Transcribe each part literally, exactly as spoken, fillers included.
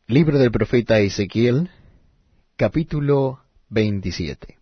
Libro del profeta Ezequiel, capítulo veintisiete.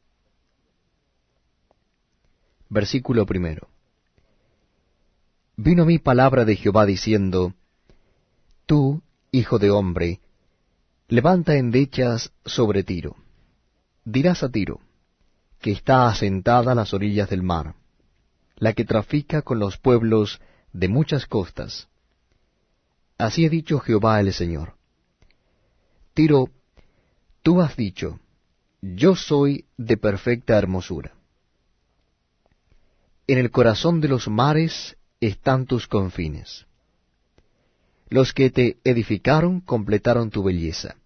Versículo primero. Vino a mí palabra de Jehová diciendo: Tú, hijo de hombre, levanta endechas sobre Tiro. Dirás a Tiro, que está asentada a las orillas del mar, la que trafica con los pueblos de muchas costas. Así ha dicho Jehová el Señor. Tiro, tú has dicho: yo soy de perfecta hermosura. En el corazón de los mares están tus confines. Los que te edificaron completaron tu belleza.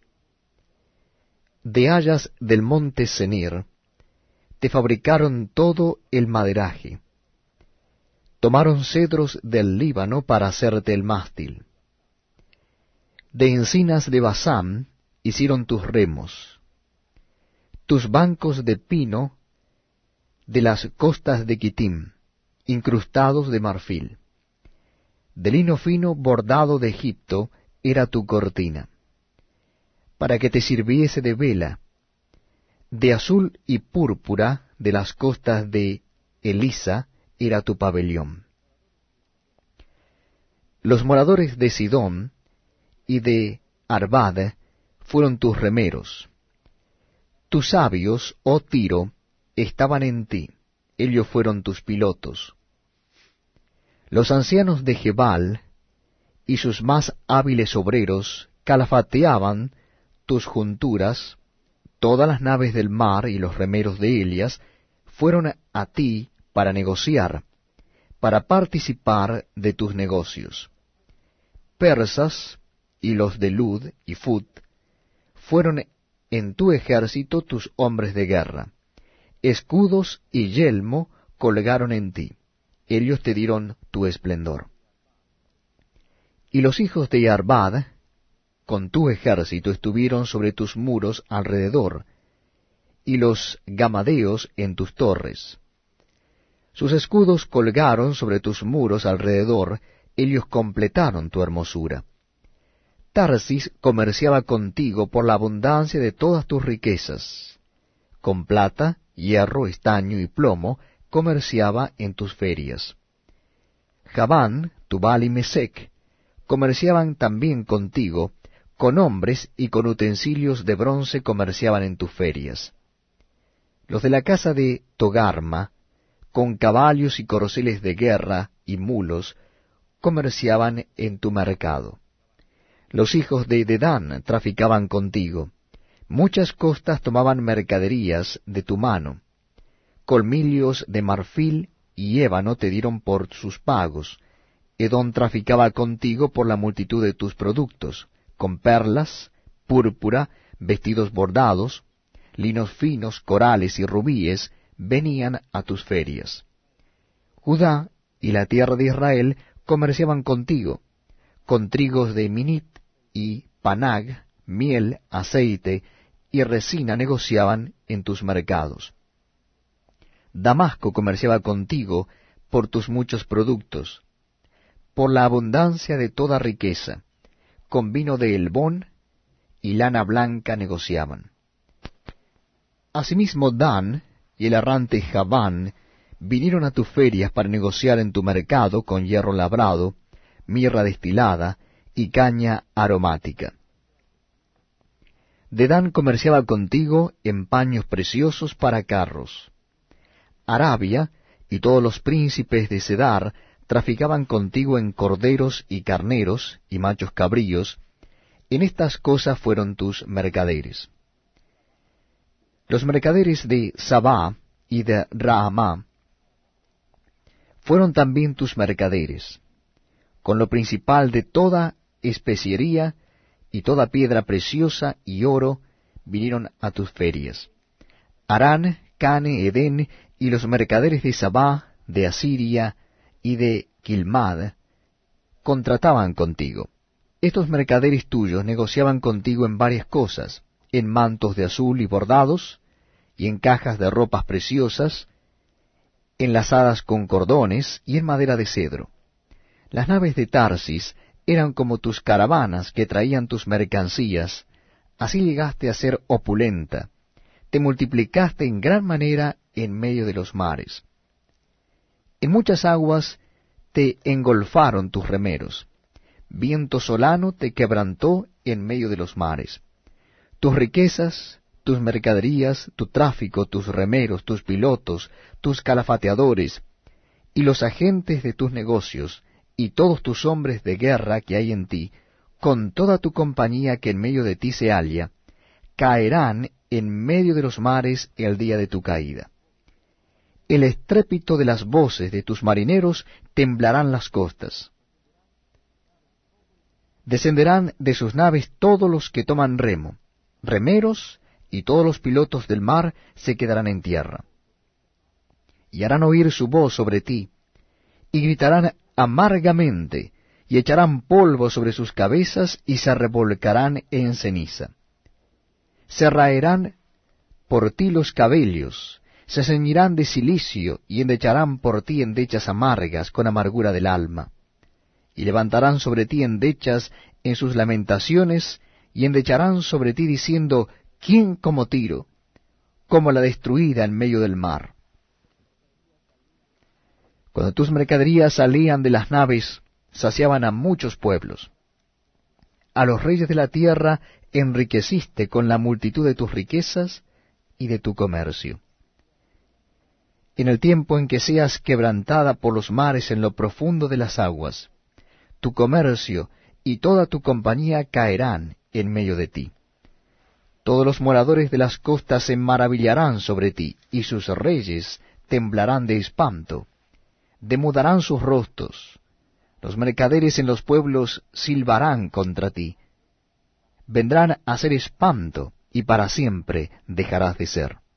De hayas del monte Senir te fabricaron todo el maderaje. Tomaron cedros del Líbano para hacerte el mástil. De encinas de Basán hicieron tus remos, tus bancos de pino de las costas de Quitim, incrustados de marfil. De lino fino bordado de Egipto era tu cortina, para que te sirviese de vela. De azul y púrpura de las costas de Elisa era tu pabellón. Los moradores de Sidón y de Arbad fueron tus remeros. Tus sabios, oh Tiro, estaban en ti, ellos fueron tus pilotos. Los ancianos de Gebal y sus más hábiles obreros calafateaban tus junturas. Todas las naves del mar y los remeros de Elias fueron a ti para negociar, para participar de tus negocios. Persas y los de Lud y Fut fueron en tu ejército tus hombres de guerra. Escudos y yelmo colgaron en ti, ellos te dieron tu esplendor. Y los hijos de Arbad, con tu ejército, estuvieron sobre tus muros alrededor, y los gamadeos en tus torres. Sus escudos colgaron sobre tus muros alrededor, ellos completaron tu hermosura. Tarsis comerciaba contigo por la abundancia de todas tus riquezas. Con plata, hierro, estaño y plomo comerciaba en tus ferias. Javán, Tubal y Mesec comerciaban también contigo, con hombres y con utensilios de bronce comerciaban en tus ferias. Los de la casa de Togarma, con caballos y corceles de guerra y mulos, comerciaban en tu mercado. Los hijos de Dedán traficaban contigo. Muchas costas tomaban mercaderías de tu mano. Colmillos de marfil y ébano te dieron por sus pagos. Edom traficaba contigo por la multitud de tus productos, con perlas, púrpura, vestidos bordados, linos finos, corales y rubíes venían a tus ferias. Judá y la tierra de Israel comerciaban contigo, con trigos de Minit y Panag, miel, aceite y resina negociaban en tus mercados. Damasco comerciaba contigo por tus muchos productos, por la abundancia de toda riqueza, con vino de Helbón y lana blanca negociaban. Asimismo Dan y el errante Javán vinieron a tus ferias para negociar en tu mercado con hierro labrado, mirra destilada y caña aromática. Dedán comerciaba contigo en paños preciosos para carros. Arabia y todos los príncipes de Cedar traficaban contigo en corderos y carneros y machos cabríos. En estas cosas fueron tus mercaderes. Los mercaderes de Sabá y de Raamá fueron también tus mercaderes, con lo principal de toda especiería y toda piedra preciosa y oro vinieron a tus ferias. Harán, Cane, Edén y los mercaderes de Sabá, de Asiria y de Quilmad contrataban contigo. Estos mercaderes tuyos negociaban contigo en varias cosas, en mantos de azul y bordados, y en cajas de ropas preciosas, enlazadas con cordones y en madera de cedro. Las naves de Tarsis eran como tus caravanas que traían tus mercancías, así llegaste a ser opulenta, te multiplicaste en gran manera en medio de los mares. En muchas aguas te engolfaron tus remeros, viento solano te quebrantó en medio de los mares. Tus riquezas, tus mercaderías, tu tráfico, tus remeros, tus pilotos, tus calafateadores, y los agentes de tus negocios, y todos tus hombres de guerra que hay en ti, con toda tu compañía que en medio de ti se halla, caerán en medio de los mares el día de tu caída. El estrépito de las voces de tus marineros temblarán las costas. Descenderán de sus naves todos los que toman remo, remeros, y todos los pilotos del mar se quedarán en tierra. Y harán oír su voz sobre ti, y gritarán amargamente, y echarán polvo sobre sus cabezas, y se revolcarán en ceniza. Se raerán por ti los cabellos, se ceñirán de cilicio, y endecharán por ti endechas amargas con amargura del alma. Y levantarán sobre ti endechas en sus lamentaciones, y endecharán sobre ti diciendo, ¿quién como Tiro? Como la destruida en medio del mar. Cuando tus mercaderías salían de las naves, saciaban a muchos pueblos. A los reyes de la tierra enriqueciste con la multitud de tus riquezas y de tu comercio. En el tiempo en que seas quebrantada por los mares en lo profundo de las aguas, tu comercio y toda tu compañía caerán en medio de ti. Todos los moradores de las costas se maravillarán sobre ti, y sus reyes temblarán de espanto, demudarán sus rostros, los mercaderes en los pueblos silbarán contra ti, vendrán a ser espanto, y para siempre dejarás de ser.